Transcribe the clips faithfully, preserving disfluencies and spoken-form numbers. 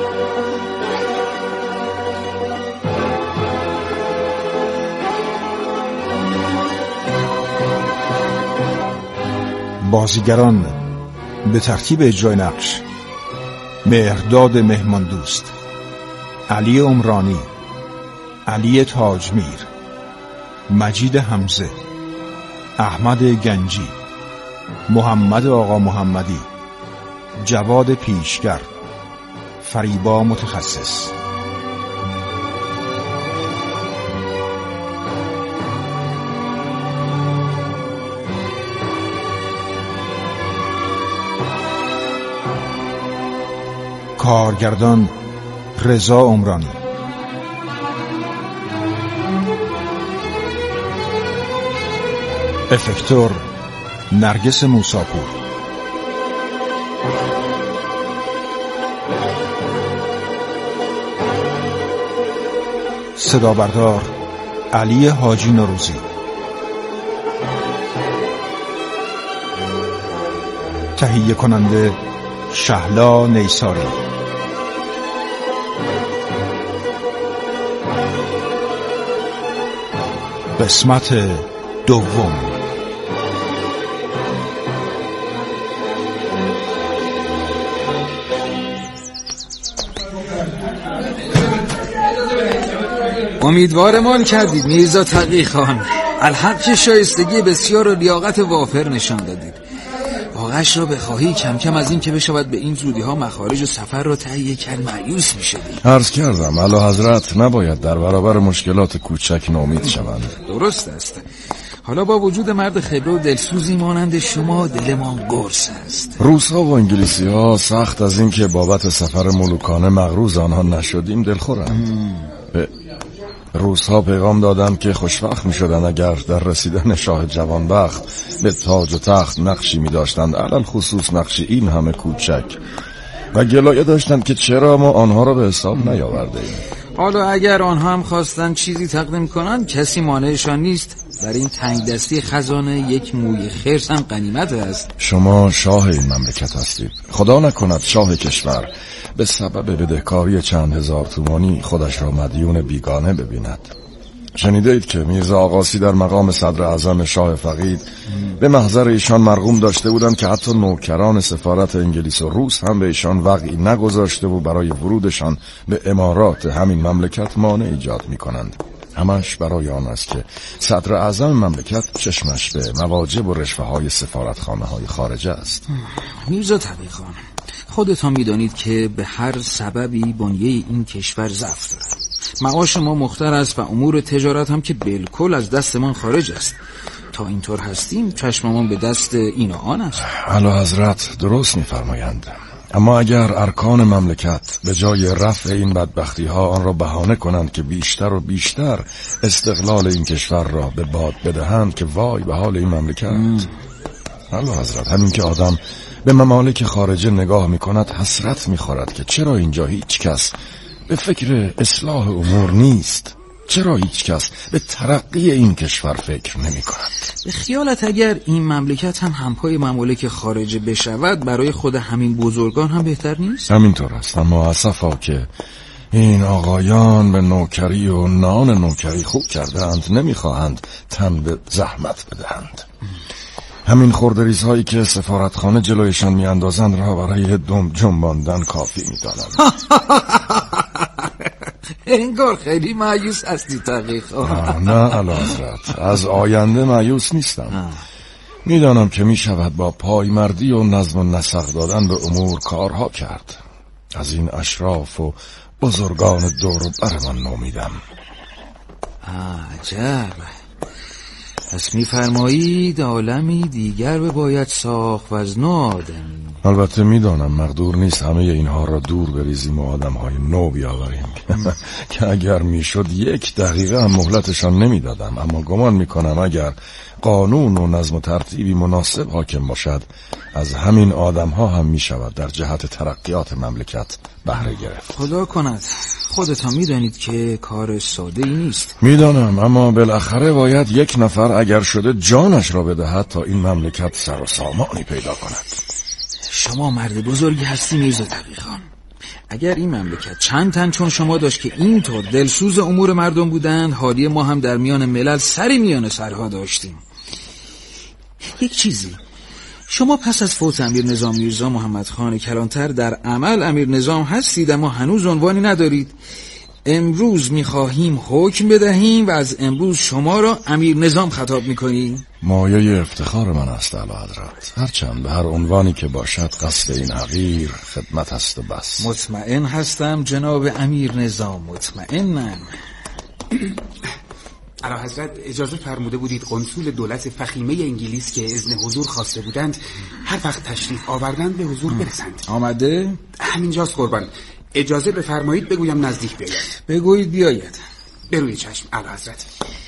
بازیگران به ترتیب اجرای نقش: مهرداد مهمان دوست، علی عمرانی، علی تاجمیر، مجید حمزه، احمد گنجی، محمد آقا محمدی، جواد پیشگر، فریبا متخصص. کارگردان رضا عمرانی. افکتور نرگس موساپور. صدا بردار علی حاجی نوروزی. تهیه کننده شهلا نیساری. قسمت دوم. امیدوارمان کردید میرزا تقی خان. الحق که شایستگی بسیار و لیاقت وافر نشان دادید. واقعش را بخواهی کم کم از این که بشود به این زودی ها مخارج و سفر را تهیه کرد مایوس می شدی. عرض کردم اعلی حضرت نباید در برابر مشکلات کوچک ناامید شوند. درست است. حالا با وجود مرد خبره و دلسوزی مانند شما دلمان قرص است. روس‌ها و انگلیسی‌ها سخت از این که بابت سفر ملوکانه مغروض آنها نشدیم دلخورند. به روس‌ها پیغام دادند که خوشبخت می‌شدند اگر در رسیدن شاه جوانبخت به تاج و تخت نقشی می‌داشتند، علل خصوص نقشی این همه کوچک، و گلایه داشتند که چرا ما آنها را به حساب نیاوردیم. حالا اگر آنها هم خواستند چیزی تقدیم کنند کسی مانعشان نیست. در این تنگ دستی خزانه یک موی خرس هم غنیمت است. شما شاه این مملکت هستید. خدا نکند شاه کشور به سبب بدهکاری چند هزار تومانی خودش را مدیون بیگانه ببیند. شنیده اید که میرزا آقاسی در مقام صدر اعظم شاه فقید به محضر ایشان مرغوم داشته بودند که حتی نوکران سفارت انگلیس و روس هم به ایشان وقعی نگذاشته و برای ورودشان به امارات همین مملکت مانع ایجاد می کنند. همش برای آن است که صدر اعظم مملکت چشمش به مواجب و رشوه های سفارتخانه های خارجه است. میرزا تقی خان، خودتان میدانید که به هر سببی بنیه این کشور ضعف دارد. معاش ما مختر است و امور تجارت هم که بالکل از دستمان خارج است. تا اینطور هستیم چشممان به دست این و آن است. اعلی حضرت درست میفرمایند، اما اگر ارکان مملکت به جای رفع این بدبختی ها آن را بهانه کنند که بیشتر و بیشتر استقلال این کشور را به باد بدهند، که وای به حال این مملکت. اعلی حضرت، همین که آدم به ممالک خارجه نگاه می کند حسرت می خورد که چرا اینجا هیچ کس به فکر اصلاح امور نیست، چرا هیچ کس به ترقی این کشور فکر نمی کند. به خیالت اگر این مملکت هم همپای ممالک خارجه بشود برای خود همین بزرگان هم بهتر نیست؟ همینطور است، اما اسفا که این آقایان به نوکری و نان نوکری خوب کردند، نمیخواهند تن به زحمت بدهند. همین خردریز هایی که سفارتخانه جلویشان میاندازند را برای دم جنباندن کافی میدانند. انگار خیلی مایوس هستی تقی خان. نه اعلی حضرت، از آینده مایوس نیستم. میدانم که میشود با پایمردی و نظم و نسق دادن به امور کارها کرد. از این اشراف و بزرگان دور و برمان نومیدم. عجب، پس میفرمایید عالمی دیگر باید ساخت و از نو آدمی. البته میدانم مقدور نیست همه اینها را دور بریزیم و آدمهای نو بیاوریم که اگر میشد یک دقیقه هم مهلتشان نمیدادم، اما گمان میکنم اگر قانون و نظم و ترتیبی مناسب حاکم باشد از همین آدمها هم میشود در جهت ترقیات مملکت بهره گرفت. خدا کند. خودتان میدانید که کار ساده ای نیست. میدانم، اما بالاخره باید یک نفر اگر شده جانش را بدهد تا این مملکت سر و سامانی پیدا کند. شما مرد بزرگی هستی میرزا تقی خان. اگر این مملکت چند تن چون شما داشت که اینطور دلسوز امور مردم بودند، حالی ما هم در میان ملل سری میان سرها داشتیم. یک چیزی، شما پس از فوت امیر نظام میرزا محمد خان کلانتر در عمل امیر نظام هستید، اما هنوز عنوانی ندارید. امروز میخواهیم حکم بدهیم و از امروز شما را امیر نظام خطاب میکنیم. مایه افتخار من است اعلی حضرت، هرچند به هر عنوانی که باشد قصد این حقیر خدمت است و بس. مطمئن هستم جناب امیر نظام، مطمئنم. اعلی حضرت اجازه فرموده بودید قنصول دولت فخیمه انگلیس که اذن حضور خواسته بودند هر وقت تشریف آوردند به حضور برسند. آمده؟ همینجاست قربان. اجازه بفرمایید بگویم نزدیک بیاید. بگویید بیاید. بروی چشم اعلی حضرت.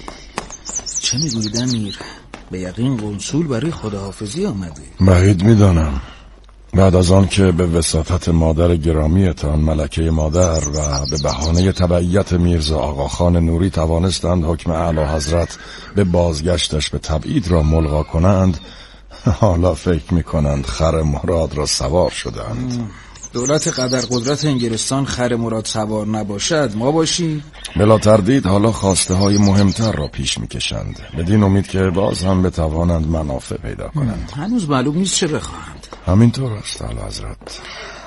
چه میگویید امیر؟ به یقین قنصول برای خداحافظی آمده. بعید میدانم. بعد از آن که به وساطت مادر گرامیتان ملکه مادر و به بهانه تبعیت میرزا آقاخان نوری توانستند حکم اعلی حضرت به بازگشتش به تبعید را ملغا کنند، حالا فکر میکنند خر مراد را سوار شدند. دولت قدر قدرت انگلستان خر مراد سوار نباشد ما باشیم؟ بلا تردید حالا خواسته های مهمتر را پیش میکشند، بدین امید که باز هم بتوانند منافع پیدا کنند. هنوز معلوم نیست چه بخواهند. همینطور است اعلی حضرت.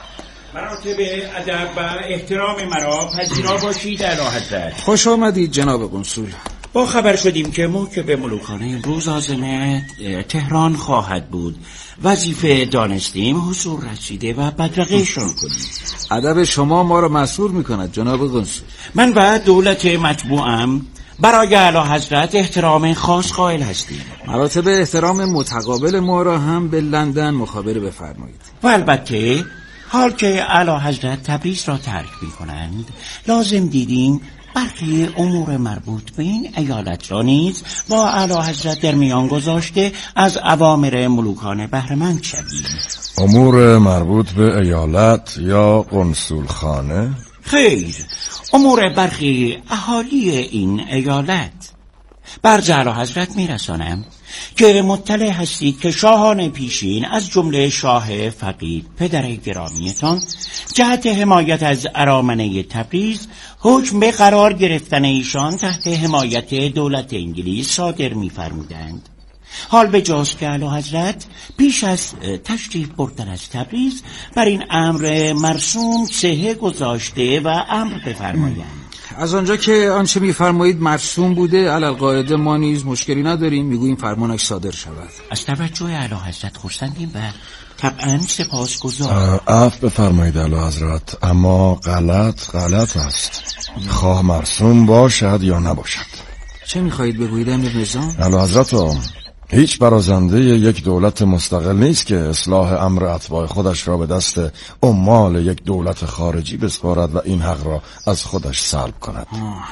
مراتب ادب و احترام مرا پذیرا باشید اعلی حضرت. خوش آمدید جناب قنصول. با خبر شدیم که موکب ملوکانه امروز عازم تهران خواهد بود. وظیفه دانستیم حضور رسیده و بدرقهشان کنیم. ادب شما ما را مسرور میکند جناب قنصول. من و دولت مطبوعم برای اعلی حضرت احترام خاص قائل هستیم. مراتب احترام متقابل ما را هم به لندن مخابره بفرمایید. و البته حال که اعلی حضرت تبریز را ترک میکنند، لازم دیدیم برخی امور مربوط به این ایالت را نیز با اعلی حضرت در میان گذاشته از اوامر ملوکانه بهره‌مند شویم. امور مربوط به ایالت یا قنصول خانه؟ خیر، امور برخی اهالی این ایالت. برز اعلی حضرت میرسانم که مطلع هستید که شاهان پیشین از جمله شاه فقید پدر گرامیتان جهت حمایت از ارامنه تبریز حکم به قرار گرفتن ایشان تحت حمایت دولت انگلیس صادر می‌فرمودند. حال به جاست که اعلی حضرت پیش از تشریف بردن از تبریز بر این امر مرسوم صحه گذاشته و امر بفرمایند. از آنجا که آنچه میفرمایید مرسوم بوده، علی القاعده ما نیز مشکلی نداریم، میگوییم فرمانش صادر شود. از توجه اعلی حضرت خرسندیم و طبعا سپاسگزارم. عفو بفرمایید اعلی حضرت، اما غلط غلط است، خواه مرسوم باشد یا نباشد. چه میخواهید بگویید امیر نظام؟ اعلی حضرت هم هیچ برازنده یک دولت مستقل نیست که اصلاح امر اتباع خودش را به دست عمال یک دولت خارجی بسپارد و این حق را از خودش سلب کند.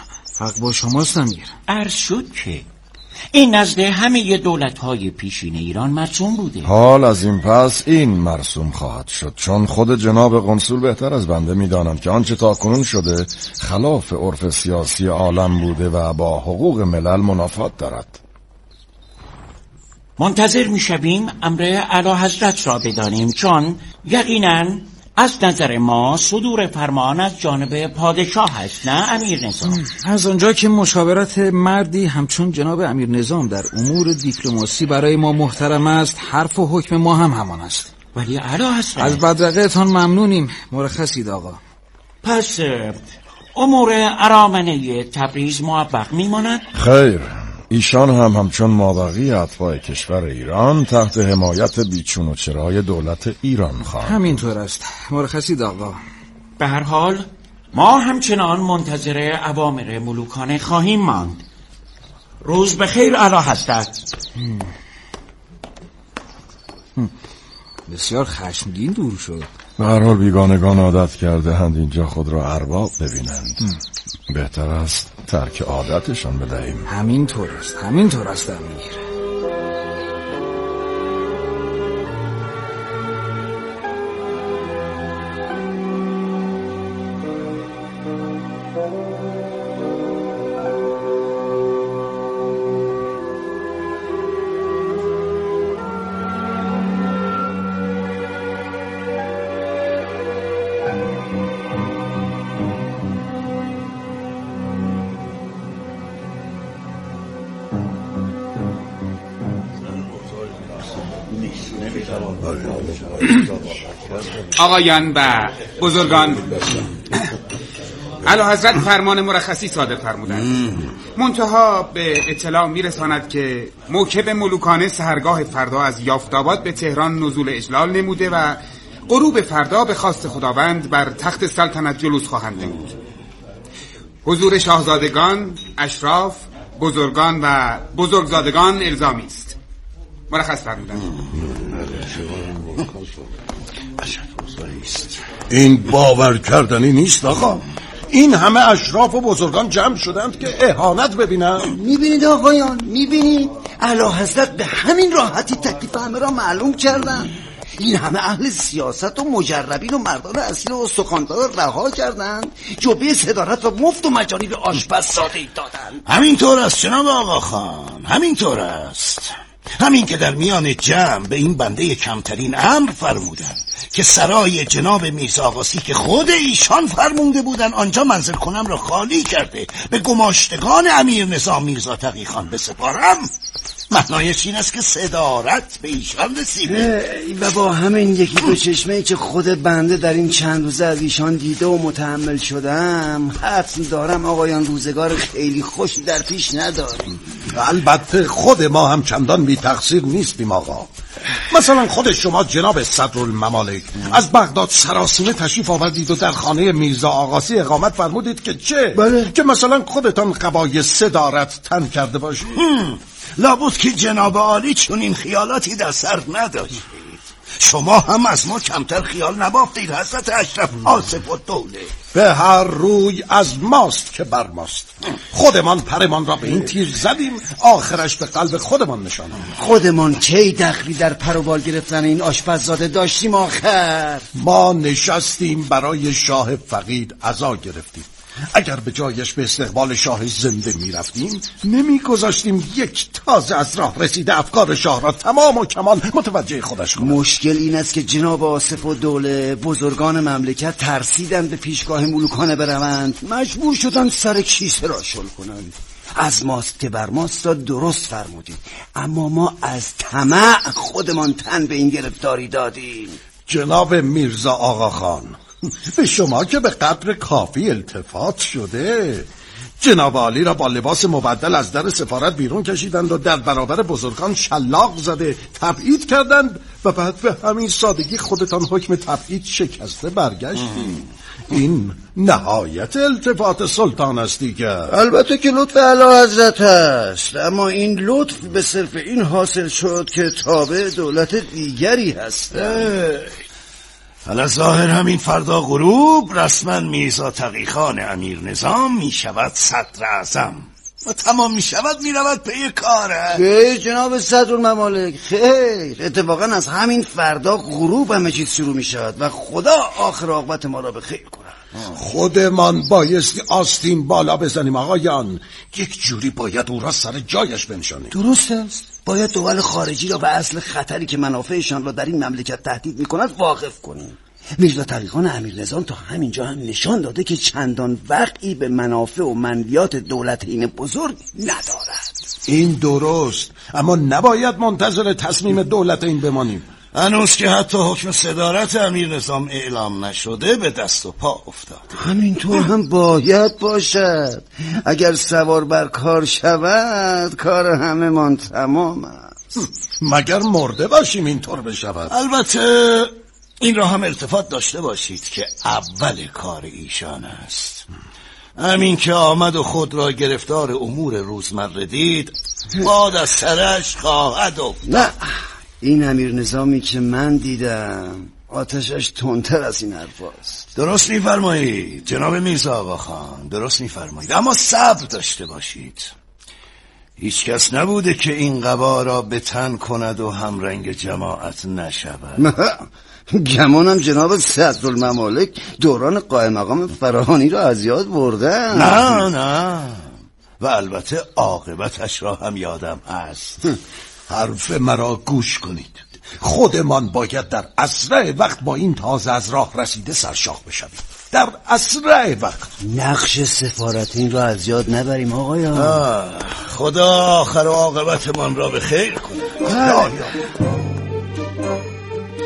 حق با شماست امیر. عرض شد که این نزد همه دولت‌های پیشین ایران مرسوم بوده. حال از این پس این مرسوم خواهد شد، چون خود جناب قنصول بهتر از بنده می‌دانند که آنچه تاکنون شده خلاف عرف سیاسی عالم بوده و با حقوق ملل منافات دارد. منتظر میشویم امر اعلی حضرت را بدانیم، چون یقیناً از نظر ما صدور فرمان از جانب پادشاه است، نه امیر نظام؟ از آنجا که مشاورت مردی همچون جناب امیر نظام در امور دیپلماسی برای ما محترم است، حرف و حکم ما هم همان است. ولی اعلی حضرت از بدرقه‌تان ممنونیم، مرخصید آقا. پس امور ارامنه تبریز معوق میماند؟ خیر، ایشان هم همچون مابقی اتباع کشور ایران تحت حمایت بیچون و چرای دولت ایران خواهند. همینطور است، مرخصید آقا. به هر حال ما همچنان منتظر اوامر ملوکانه خواهیم ماند. روز بخیر اعلی حضرت. بسیار خشمگین دور شد. به هر حال بیگانگان عادت کرده هند اینجا خود را ارباب ببینند. بهتر است ترک عادتشان بدهیم. همینطور است، همینطور است امیر. آقایان و بزرگان، اعلیحضرت فرمان مرخصی صادر فرمودند. منتها به اطلاع میرساند که موکب ملوکانه سحرگاه فردا از یافتاباد به تهران نزول اجلال نموده و غروب فردا به خواست خداوند بر تخت سلطنت جلوس خواهند نمود. حضور شاهزادگان، اشراف، بزرگان و بزرگزادگان الزامی است. مرخص فرمودند. این باور کردنی نیست آقا. این همه اشراف و بزرگان جمع شدند که اهانت ببینن. میبینید آقایان، میبینید اعلیحضرت به همین راحتی تکلیف همه را معلوم کردن. این همه اهل سیاست و مجربین و مردان اصیل و سخنگوار رها کردند، جبه صدارت را مفت و مجانی به آشپززاده دادند. همینطور است جناب آقا خان، همینطور است. همین که در میان جمع به این بنده کمترین امر فرمودن که سرای جناب میرزا آقاسی که خود ایشان فرمونده بودن آنجا منزل کنم را خالی کرده به گماشتگان امیر نظام میرزا تقی خان بسپارم، معنایش این است که صدارت به ایشان رسیده. و با همین یکی دو چشمه‌ای که خود بنده در این چند روزه از ایشان دیده و متحمل شدم، حتم دارم آقایان روزگار خیلی خوشی در پیش نداریم. البته خود ما هم چندان بی تقصیر نیستیم آقا. مثلا خود شما جناب صدرالممالک از بغداد سراسیمه تشریف آوردید و در خانه میرزا آقاسی اقامت فرمودید که چه؟ بله. که مثلا خودتان قبای صدارت تن کرده باشید. لابد که جناب عالی چون این خیالاتی در سر نداشتید. شما هم از ما کمتر خیال نبافتید حضرت اشرف آصف الدوله. به هر روی از ماست که بر ماست. خودمان پرمان را به این تیر زدیم، آخرش به قلب خودمان نشانم. خودمان کی دخلی در پر و بال گرفتن این آشپززاده داشتیم آخر؟ ما نشستیم برای شاه فقید عزا گرفتیم. اگر به جایش به استقبال شاه زنده می رفتیم نمی گذاشتیم یک تازه از راه رسیده افکار شاه را تمام و کمال متوجه خودش کنند. مشکل این است که جناب آصف الدوله بزرگان مملکت ترسیدند به پیشگاه ملوکانه بروند، مجبور شدند سر کیسه را شل کنند. از ماست که بر ماست را درست فرمودید، اما ما از طمع خودمان تن به این گرفتاری دادیم. جناب میرزا آقا خان، به شما که به قدر کافی التفات شده. جناب عالی را با لباس مبدل از در سفارت بیرون کشیدند و در برابر بزرگان شلاق زده تبعید کردند و بعد به همین سادگی خودتان حکم تبعید شکسته برگشتید. این نهایت التفات سلطان است دیگر. البته که لطف اعلیحضرت است، اما این لطف به صرف این حاصل شد که تابع دولت دیگری هست. حالا ظاهر همین فردا غروب رسما میرزا تقی خان امیر نظام می شود صدر اعظم و تمام می شود می رود پی کاره. خیر جناب صدرالممالک، خیر. اتفاقا از همین فردا غروب همه چیز شروع می شود و خدا آخر عاقبت ما را به خیر کند. خودمان بایستی آستین بالا بزنیم آقایان. یک جوری باید او را سر جایش بنشانیم. درست است. باید دول خارجی را به اصل خطری که منافعشان را در این مملکت تهدید می‌کند واقف کنیم. میرزا تقی خان امیر نظام تا همینجا هم نشان داده که چندان وقعی به منافع و منویات دولت این بزرگ ندارد. این درست، اما نباید منتظر تصمیم دولت این بمانیم. هنوز که حتی حکم صدارت امیر نظام اعلام نشده به دست و پا افتاد. همینطور هم باید باشد. اگر سوار بر کار شود کار همه من تمام است. مگر مرده باشیم اینطور بشود؟ البته این را هم التفات داشته باشید که اول کار ایشان است. همین که آمد و خود را گرفتار امور روزمره دید باد از سرش خواهد افتاد. نه، این امیر نظامی که من دیدم آتشش تندتر از این حرف است. درست میفرمایید جناب میرزا آقا خان، درست میفرمایید، اما صبر داشته باشید. هیچ کس نبوده که این قبا را به تن کند و همرنگ جماعت نشود. گمانم جناب صدرالممالک دوران قائم مقام فراهانی را از یاد بردن. نه نه، و البته عاقبتش را هم یادم هست. حرف مرا گوش کنید. خودمان باید در اسرع وقت با این تازه از راه رسیده سرشاخ بشویم، در اسرع وقت. نقش سفارتین را از یاد نبریم آقایان. خدا آخر عاقبتمان را به خیر کنه.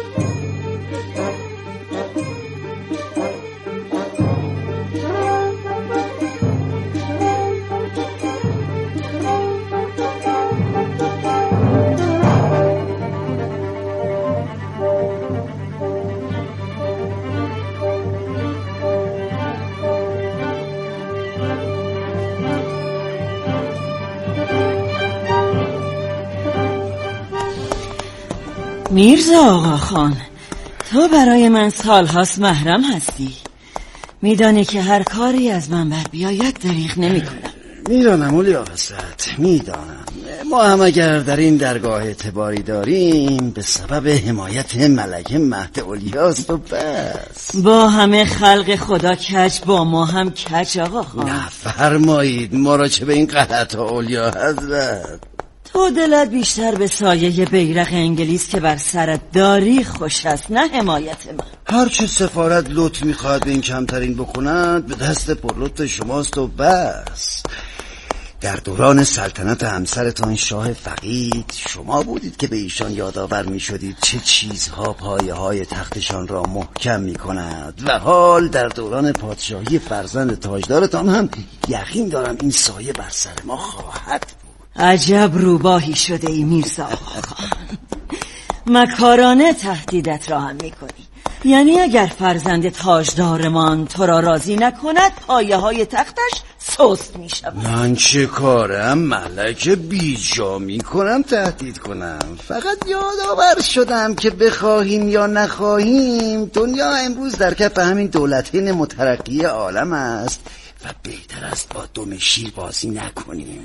میرزا آقا خان، تو برای من سالهاست محرم هستی. میدانی که هر کاری از من بر بیاید دریغ نمی کنم. میدانم اولیا حضرت، میدانم. ما هم اگر در این درگاه اعتباری داریم به سبب حمایت ملکه مهد اولیاست و بس. با همه خلق خدا کج، با ما هم کج آقا خان. نفرمایید، ما را چه به این غلط ها اولیا حضرت. تو دلت بیشتر به سایه بیرق انگلیس که بر سرت داری خوش است، نه حمایت من. هرچه سفارت لطف میخواهد به این کمترین بکند به دست پرلطف شماست و بس. در دوران سلطنت همسرتان شاه فقید شما بودید که به ایشان یادآور می شدید چه چیزها پایه های تختشان را محکم می کند و حال در دوران پادشاهی فرزند تاجدارتان هم یقین دارم این سایه بر سر ما خواهد بود. عجب روباهی شده ای میرزا آقا خان. مکارانه تهدیدت را هم می کنی. یعنی اگر فرزند تاجدارمان تو را راضی نکند پایه های تختش سست می شود. من چه کارم ملکه بیجا می کنم تهدید کنم؟ فقط یادآور شدم که بخواهیم یا نخواهیم دنیا امروز در کف همین دولتین مترقی عالم است و بهتر است با دم شیر بازی نکنیم.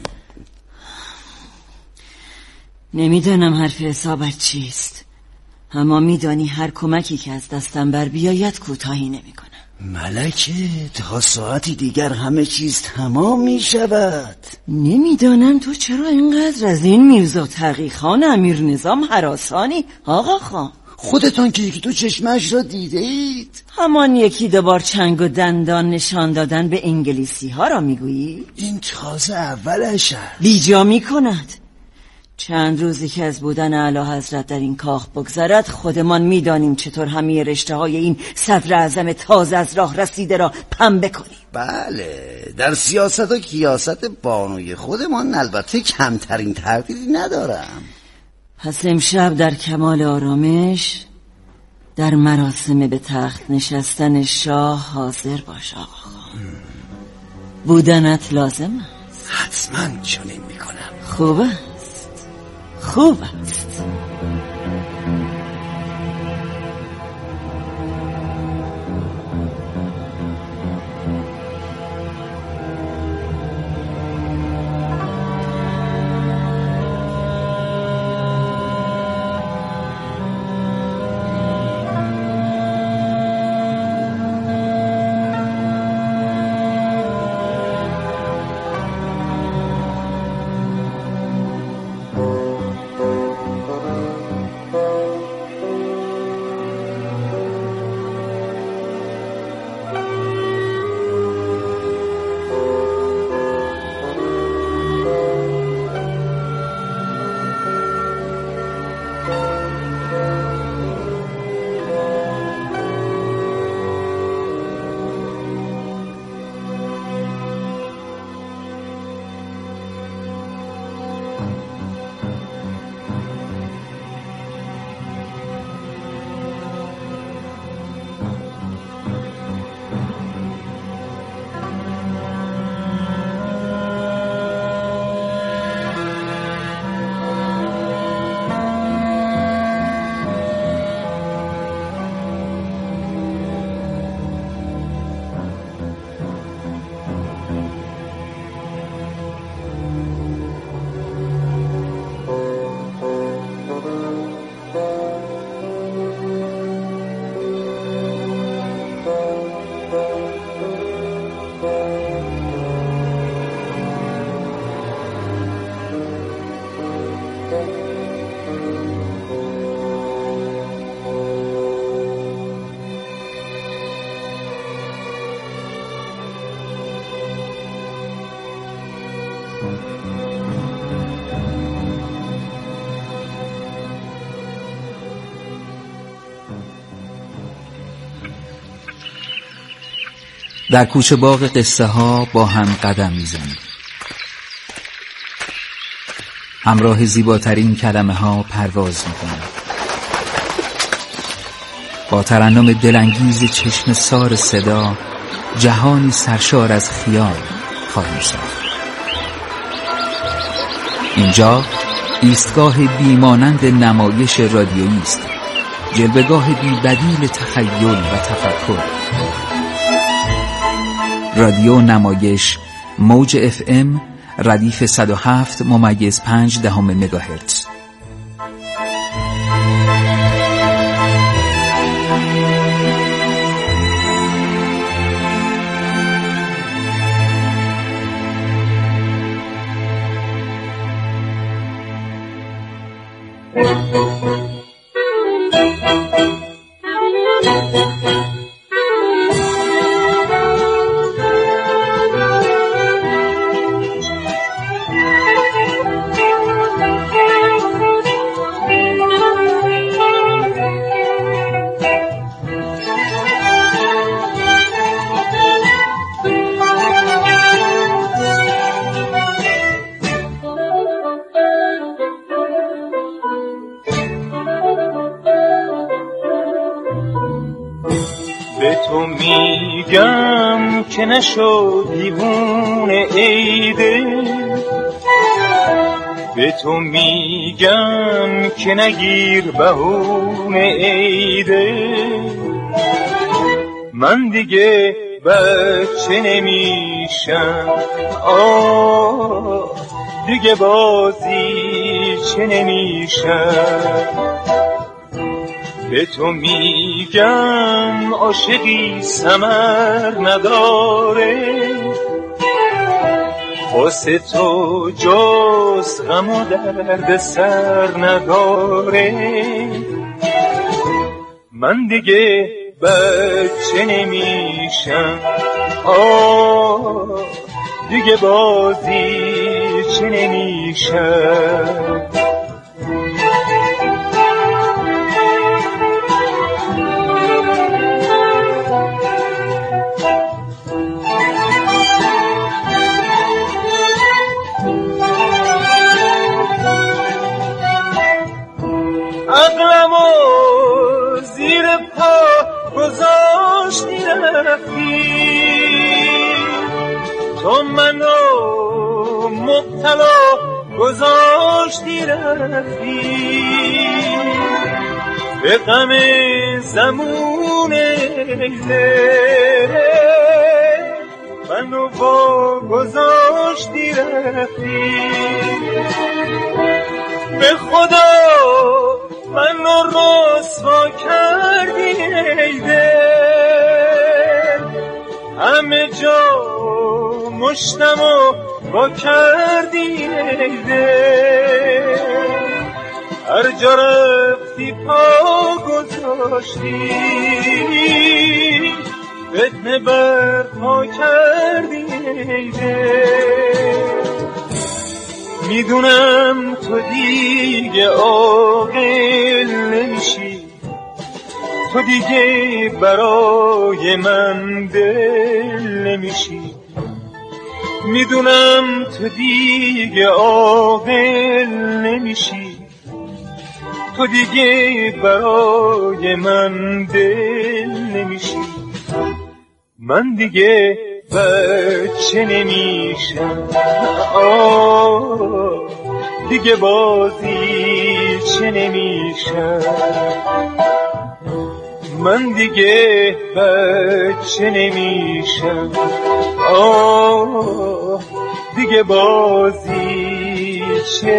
نمیدانم حرف حسابت چیست، اما میدانی هر کمکی که از دستم بر بیاید کوتاهی نمی کنم. ملکه تا ساعتی دیگر همه چیز تمام می شود. نمیدانم تو چرا اینقدر از این میرزا تقی خان امیر نظام هراسانی آقا خان. خودتان که یکی تو چشمش را دیده اید. همان یکی دوبار چنگ و دندان نشان دادن به انگلیسی ها را میگویی؟ این تازه اولش است. بیجا می کند. چند روزی که از بودن اعلی حضرت در این کاخ بگذرد خودمان میدانیم چطور همه رشته های این صدر اعظم تازه از راه رسیده را پنبه کنیم. بله، در سیاست و کیاست بانوی خودمان البته کمترین تردیدی ندارم. پس امشب در کمال آرامش در مراسم به تخت نشستن شاه حاضر باش آقا خان. بودنت لازم است. حتما چنین میکنم. خوب است، خوب است. در کوچه باغ قصه ها با هم قدم میزنیم. همراه زیباترین کلمه ها پرواز میکنیم. با ترنم دلانگیز چشم سار صدا جهانی سرشار از خیال خواهیم ساخت. اینجا ایستگاه بیمانند نمایش رادیویی است، جلوه‌گاه بی‌بدیل تخیل و تفکر. رادیو نمایش، موج اف ام، ردیف صد و هفت ممیز پنج دهم مگاهرتز. به تو میگم که نشو دیوونه ایده، به تو میگم که نگیر بهونه ایده. من دیگه بچه نمیشم، آه دیگه بازی چه نمیشم. به تو میگم عاشقی ثمر نداره، واسه تو جز غم و درد سر نداره. من دیگه بچه نمیشم، آه دیگه بازی چه نمیشم. عقلمو زیر پا گذاشتی رفتی، تو منو مبتلا گذاشتی رفتی. به غم زمون لیله منو با گذاشتی رفتی. به خدا منو رسوا کردی ای دل، همه جا مشتمو با کردی ای دل. هر جا رفتی پا گذاشتی، فتنه برپا کردی ای دل. میدونم تو دیگه عاقل نمیشی، تو دیگه برای من دل نمیشی. میدونم تو دیگه عاقل نمیشی، تو دیگه برای من دل نمیشی. من دیگه بچه نمیشم، آه دیگه بازی چه نمیشم. من دیگه بچه نمیشم، آه دیگه بازی چه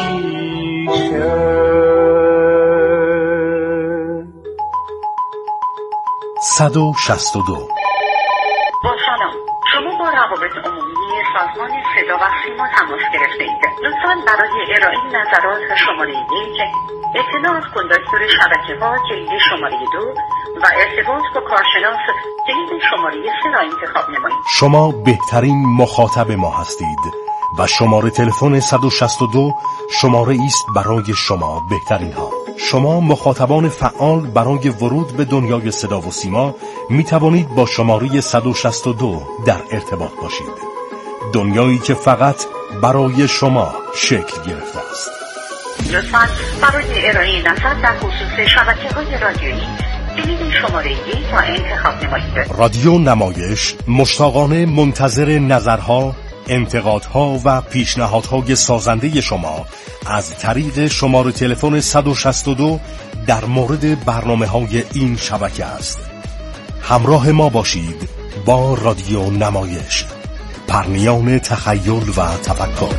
نمیشم. صد و شصت و دو. با سلام، شما با روابط عمومی سازمان صدا و سیما تماس گرفته اید. لطفاً برای ارائه نظرات شماره یک، اطلاعات کندکتور شبکه‌ها جلد شماره دو و ارتباط با کارشناس جلد شماره سه را انتخاب نمایید. شما بهترین مخاطب ما هستید و شماره تلفن صد و شصت و دو شماره است برای شما بهترین ها. شما مخاطبان فعال برای ورود به دنیای صدا و سیما می توانید با شماره صد و شصت و دو در ارتباط باشید. دنیایی که فقط برای شما شکل گرفته است. لطفاً برای ارائه نظر در خصوص شبکه‌های رادیویی جلد شماره یک را انتخاب نمایید. رادیو نمایش مشتاقانه منتظر نظرها، انتقادها و پیشنهادهای سازنده شما از طریق شماره تلفن صد و شصت و دو در مورد برنامه‌های این شبکه است. همراه ما باشید با رادیو نمایش، پرنیان تخیل و تفکر.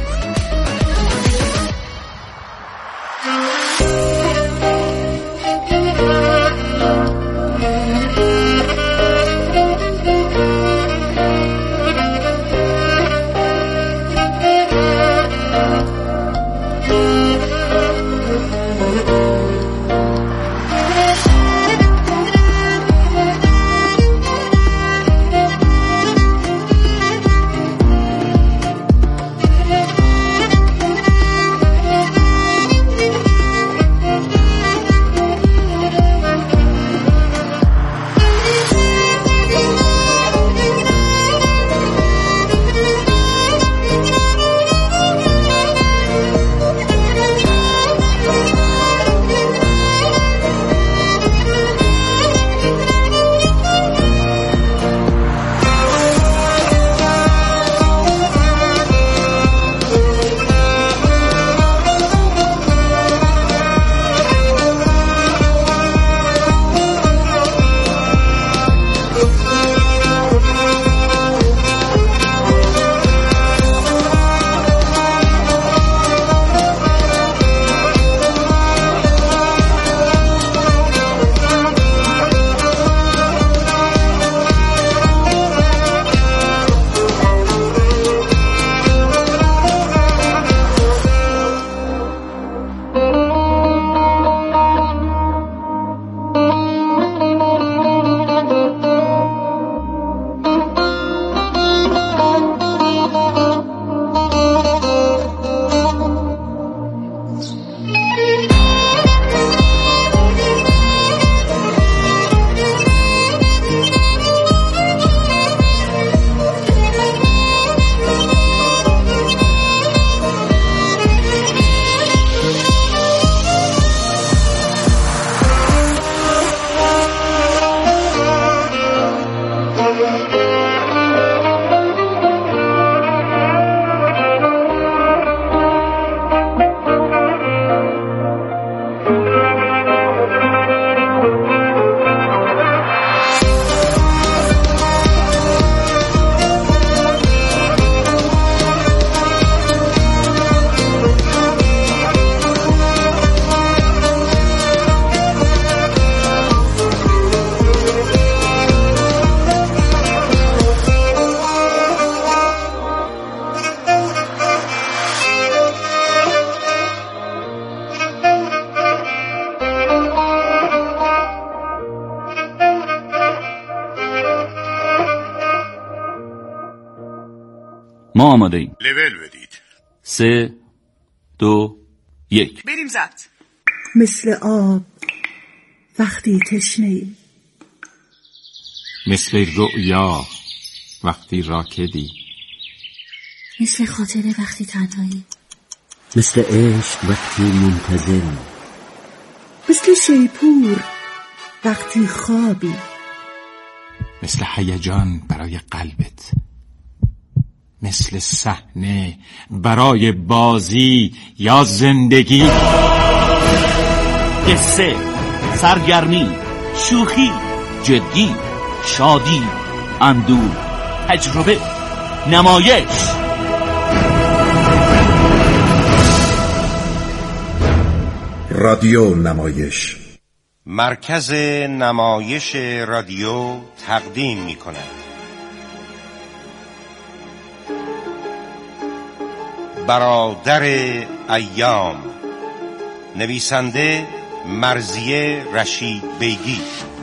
ما آماده ایم. لول بدید. سه دو یک بریم زد. مثل آب وقتی تشنه‌ای، مثل رؤیا وقتی راکدی، مثل خاطره وقتی تنهایی، مثل عشق وقتی منتظری، مثل شیپور وقتی خوابی، مثل هیجان برای قلبت، مثل صحنه برای بازی یا زندگی. قصه، سرگرمی، شوخی، جدی، شادی، اندوه، تجربه، نمایش. رادیو نمایش، مرکز نمایش رادیو تقدیم می کند. برادر ایام، نویسنده مرضیه رشید بیگی،